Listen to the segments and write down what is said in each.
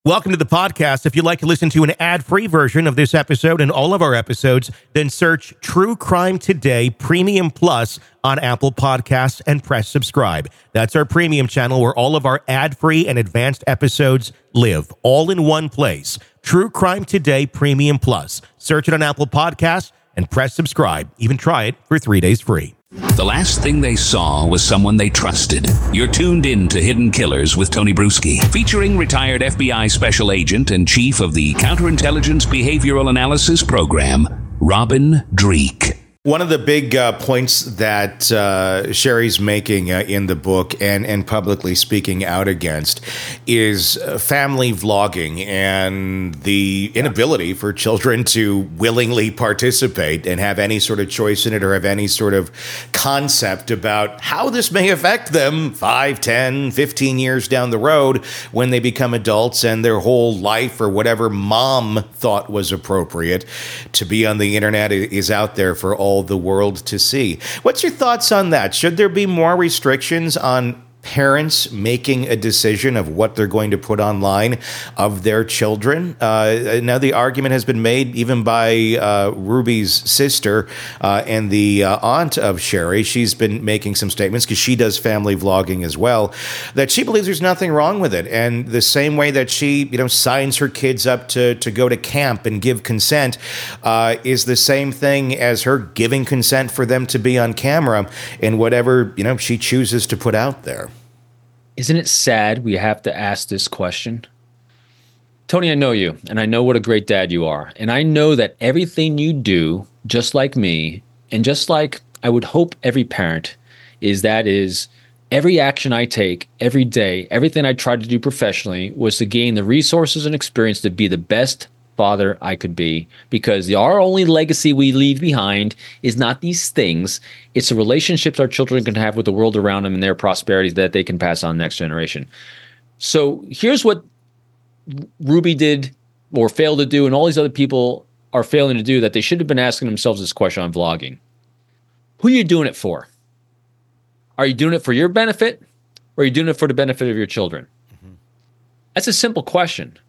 Welcome to the podcast. If you'd like to listen to an ad-free version of this episode and all of our episodes, then search True Crime Today Premium Plus on Apple Podcasts and press subscribe. That's our premium channel where all of our ad-free and advanced episodes live, all in one place. True Crime Today Premium Plus. Search it on Apple Podcasts and press subscribe. Even try it for 3 days free. The last thing they saw was someone they trusted. You're tuned in to Hidden Killers with Tony Bruschi, featuring retired FBI special agent and chief of the Counterintelligence Behavioral Analysis Program, Robin Dreeke. One of the big points that Sherry's making in the book and publicly speaking out against is family vlogging and the inability for children to willingly participate and have any sort of choice in it or have any sort of concept about how this may affect them 5, 10, 15 years down the road when they become adults and their whole life or whatever mom thought was appropriate to be on the internet is out there for all the world to see. What's your thoughts on that? Should there be more restrictions on parents making a decision of what they're going to put online of their children? Now, the argument has been made even by Ruby's sister and the aunt of Sherry. She's been making some statements because she does family vlogging as well, that she believes there's nothing wrong with it. And the same way that she, signs her kids up to go to camp and give consent is the same thing as her giving consent for them to be on camera in whatever, she chooses to put out there. Isn't it sad we have to ask this question? Tony, I know you, and I know what a great dad you are. And I know that everything you do, just like me, and just like I would hope every parent, is every action I take every day, everything I try to do professionally was to gain the resources and experience to be the best father I could be, because our only legacy we leave behind is not these things. It's the relationships our children can have with the world around them and their prosperities that they can pass on to the next generation. So here's what Ruby did or failed to do, and all these other people are failing to do, that they should have been asking themselves this question on vlogging. Who are you doing it for? Are you doing it for your benefit, or are you doing it for the benefit of your children? Mm-hmm. That's a simple question.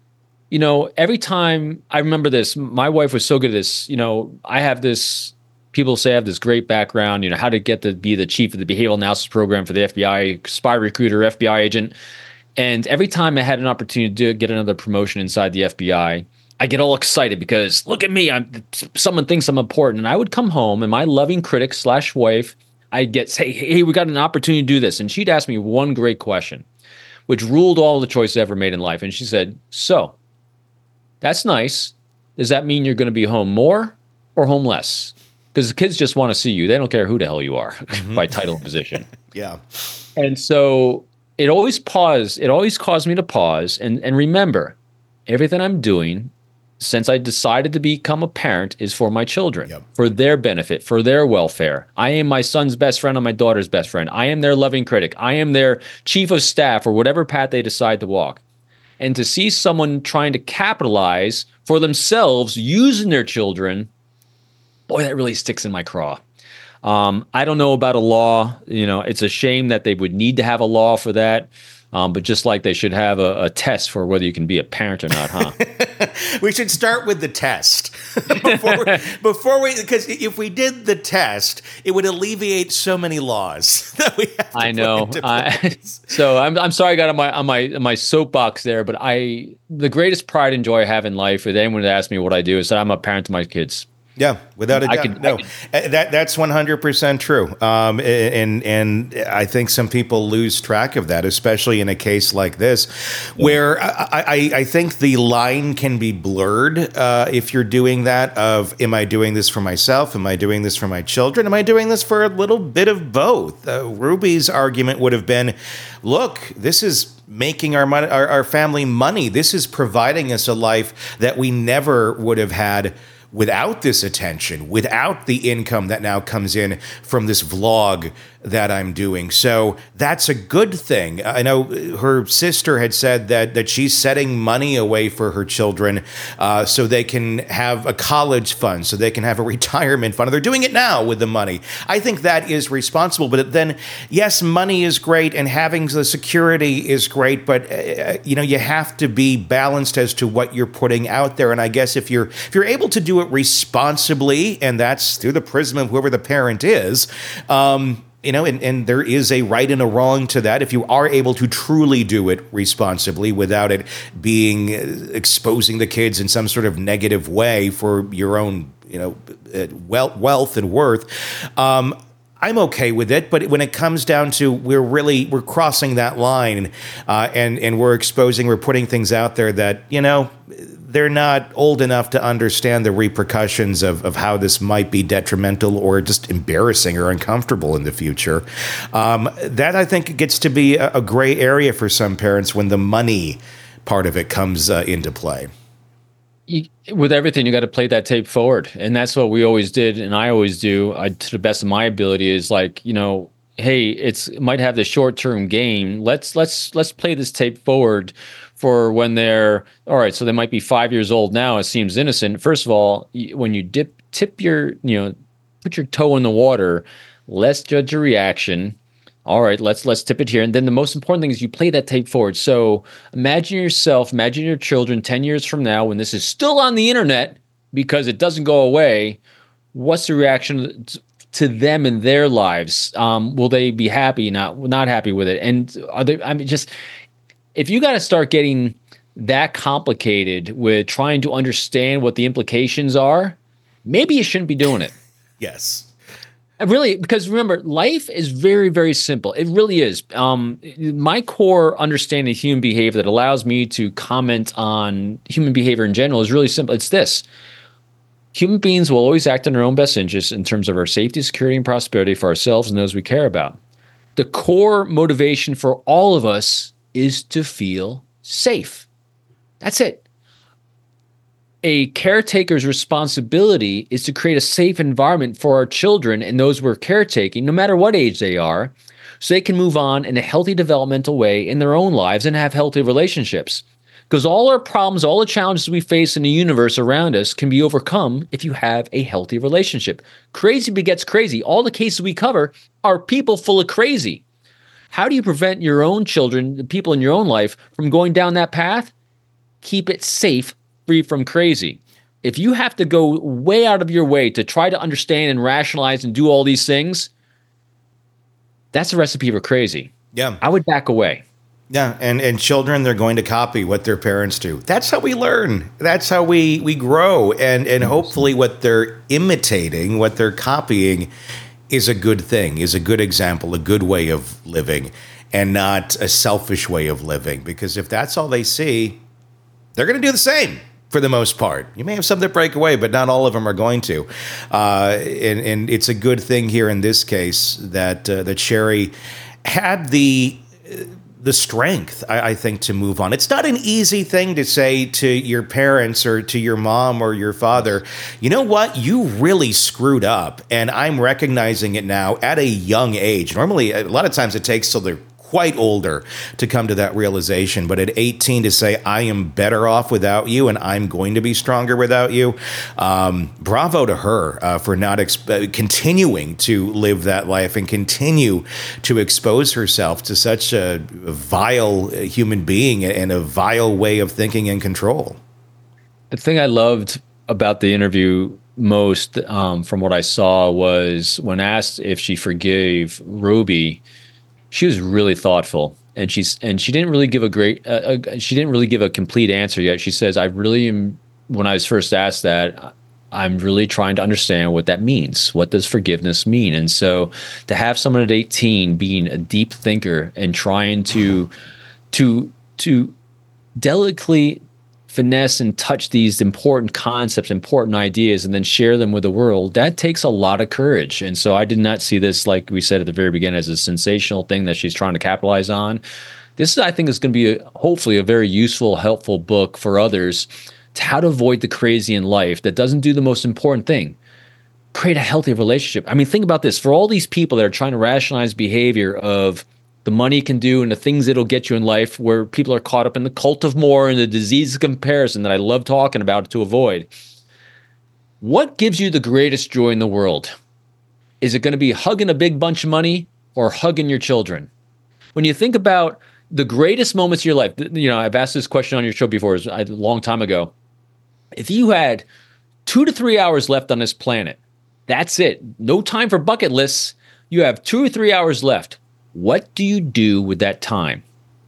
Every time I remember this, my wife was so good at this. I have this, people say I have this great background, how to get to be the chief of the behavioral analysis program for the FBI, spy recruiter, FBI agent. And every time I had an opportunity to get another promotion inside the FBI, I get all excited because look at me, someone thinks I'm important. And I would come home and my loving critic / wife, I'd say, hey, we got an opportunity to do this. And she'd ask me one great question, which ruled all the choices I ever made in life. And she said, so, that's nice. Does that mean you're going to be home more or home less? Because the kids just want to see you. They don't care who the hell you are by title and position. Yeah. And so it always caused me to pause and remember, everything I'm doing since I decided to become a parent is for my children, for their benefit, for their welfare. I am my son's best friend and my daughter's best friend. I am their loving critic. I am their chief of staff or whatever path they decide to walk. And to see someone trying to capitalize for themselves using their children, boy, that really sticks in my craw. I don't know about a law. It's a shame that they would need to have a law for that. But just like they should have a test for whether you can be a parent or not, huh? We should start with the test before we, because if we did the test, it would alleviate so many laws that we have to I know. put into place. So I'm sorry I got on my soapbox there, but the greatest pride and joy I have in life, if anyone would ask me what I do, is that I'm a parent to my kids. Yeah, without a doubt. That's 100% true. And I think some people lose track of that, especially in a case like this, where I think the line can be blurred if you're doing that of, am I doing this for myself? Am I doing this for my children? Am I doing this for a little bit of both? Ruby's argument would have been, look, this is making our family money. This is providing us a life that we never would have had without this attention, without the income that now comes in from this vlog that I'm doing. So that's a good thing. I know her sister had said that she's setting money away for her children so they can have a college fund, so they can have a retirement fund. They're doing it now with the money. I think that is responsible. But then, yes, money is great and having the security is great, but you have to be balanced as to what you're putting out there. And I guess if you're able to do it responsibly, and that's through the prism of whoever the parent is, and there is a right and a wrong to that. If you are able to truly do it responsibly without it being exposing the kids in some sort of negative way for your own, wealth and worth, I'm okay with it. But when it comes down to we're crossing that line, and we're putting things out there that they're not old enough to understand the repercussions of how this might be detrimental or just embarrassing or uncomfortable in the future. That I think gets to be a gray area for some parents when the money part of it comes into play. With everything, you got to play that tape forward, and that's what we always did, and I always do to the best of my ability. Is like, hey, it might have the short-term gain. Let's play this tape forward for when they're all right. So they might be 5 years old now. It seems innocent. First of all, when you put your toe in the water, let's judge your reaction. All right, let's tip it here. And then the most important thing is you play that tape forward. So imagine your children 10 years from now when this is still on the internet because it doesn't go away. What's the reaction to them in their lives? Will they be happy, not happy with it? And are they, if you got to start getting that complicated with trying to understand what the implications are, maybe you shouldn't be doing it. Yes. Really, because remember, life is very, very simple. It really is. My core understanding of human behavior that allows me to comment on human behavior in general is really simple. It's this. Human beings will always act in their own best interest in terms of our safety, security, and prosperity for ourselves and those we care about. The core motivation for all of us is to feel safe. That's it. A caretaker's responsibility is to create a safe environment for our children and those we're caretaking, no matter what age they are, so they can move on in a healthy developmental way in their own lives and have healthy relationships. Because all our problems, all the challenges we face in the universe around us can be overcome if you have a healthy relationship. Crazy begets crazy. All the cases we cover are people full of crazy. How do you prevent your own children, the people in your own life, from going down that path? Keep it safe, free from crazy. If you have to go way out of your way to try to understand and rationalize and do all these things, that's a recipe for crazy. Yeah. I would back away. Yeah, and children, they're going to copy what their parents do. That's how we learn. That's how we grow. And hopefully what they're imitating, what they're copying is a good thing, is a good example, a good way of living, and not a selfish way of living. Because if that's all they see, they're going to do the same. For the most part, you may have some that break away, but not all of them are going to. And it's a good thing here in this case that Sherry had the strength, I think, to move on. It's not an easy thing to say to your parents or to your mom or your father, you know what, you really screwed up, and I'm recognizing it now at a young age. Normally, a lot of times it takes till they're quite older to come to that realization. But at 18 to say, I am better off without you and I'm going to be stronger without you. Bravo to her for not continuing to live that life and continue to expose herself to such a vile human being and a vile way of thinking and control. The thing I loved about the interview most from what I saw was when asked if she forgave Ruby, she was really thoughtful, and she didn't really give a complete answer yet. She says, "I really am." When I was first asked that, I'm really trying to understand what that means. What does forgiveness mean? And so, to have someone at 18 being a deep thinker and trying to delicately finesse and touch these important concepts, important ideas, and then share them with the world, that takes a lot of courage. And so I did not see this, like we said at the very beginning, as a sensational thing that she's trying to capitalize on. This, I think, is going to be hopefully a very useful, helpful book for others to how to avoid the crazy in life that doesn't do the most important thing. create a healthy relationship. I mean, think about this. For all these people that are trying to rationalize behavior of the money it can do and the things it'll get you in life, where people are caught up in the cult of more and the disease of comparison that I love talking about to avoid. What gives you the greatest joy in the world? Is it going to be hugging a big bunch of money or hugging your children? When you think about the greatest moments of your life, I've asked this question on your show before, a long time ago. If you had 2 to 3 hours left on this planet, that's it. No time for bucket lists. You have 2 or 3 hours left. What do you do with that time?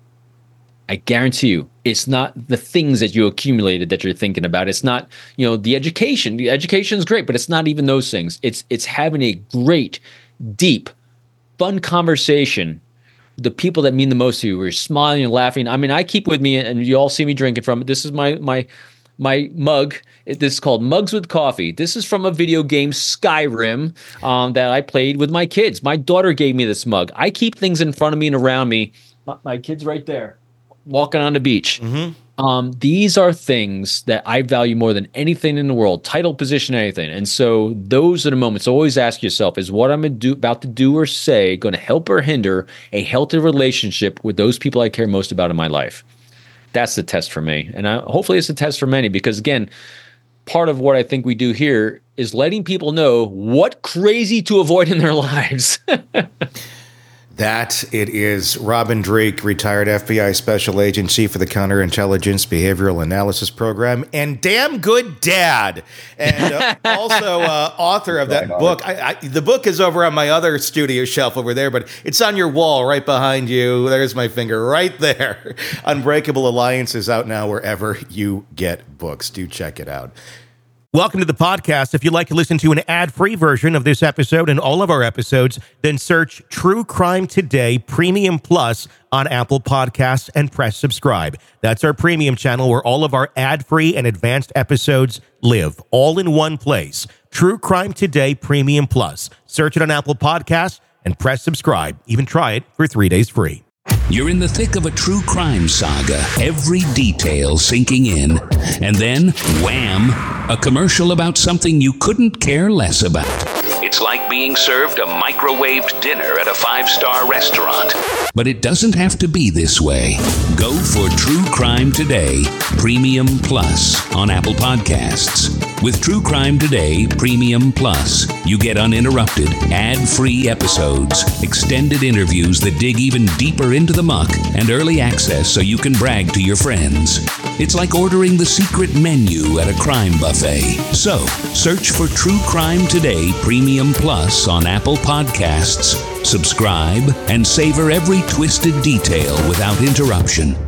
I guarantee you, it's not the things that you accumulated that you're thinking about. It's not, the education. The education is great, but it's not even those things. It's having a great, deep, fun conversation. The people that mean the most to you, where you're smiling and laughing. I mean, I keep with me, and you all see me drinking from it. This is my mug. This is called Mugs with Coffee. This is from a video game, Skyrim, that I played with my kids. My daughter gave me this mug. I keep things in front of me and around me. My kid's right there, walking on the beach. Mm-hmm. These are things that I value more than anything in the world, title, position, anything. And so those are the moments. Always ask yourself, is what I'm about to do or say going to help or hinder a healthy relationship with those people I care most about in my life? That's the test for me. And hopefully it's a test for many, because again, part of what I think we do here is letting people know what crazy to avoid in their lives. That it is. Robin Dreeke, retired FBI Special Agent, Chief of the Counterintelligence Behavioral Analysis Program, and damn good dad. And also author of that book. The book is over on my other studio shelf over there, but it's on your wall right behind you. There's my finger right there. Unbreakable Alliance is out now wherever you get books. Do check it out. Welcome to the podcast. If you'd like to listen to an ad-free version of this episode and all of our episodes, then search True Crime Today Premium Plus on Apple Podcasts and press subscribe. That's our premium channel where all of our ad-free and advanced episodes live, all in one place. True Crime Today Premium Plus. Search it on Apple Podcasts and press subscribe. Even try it for 3 days free. You're in the thick of a true crime saga, every detail sinking in. And then, wham, a commercial about something you couldn't care less about. It's like being served a microwaved dinner at a 5-star restaurant. But it doesn't have to be this way. Go for True Crime Today Premium Plus on Apple Podcasts. With True Crime Today Premium Plus, you get uninterrupted, ad-free episodes, extended interviews that dig even deeper into the muck, and early access so you can brag to your friends. It's like ordering the secret menu at a crime buffet. So, search for True Crime Today Premium Plus on Apple Podcasts, subscribe, and savor every twisted detail without interruption.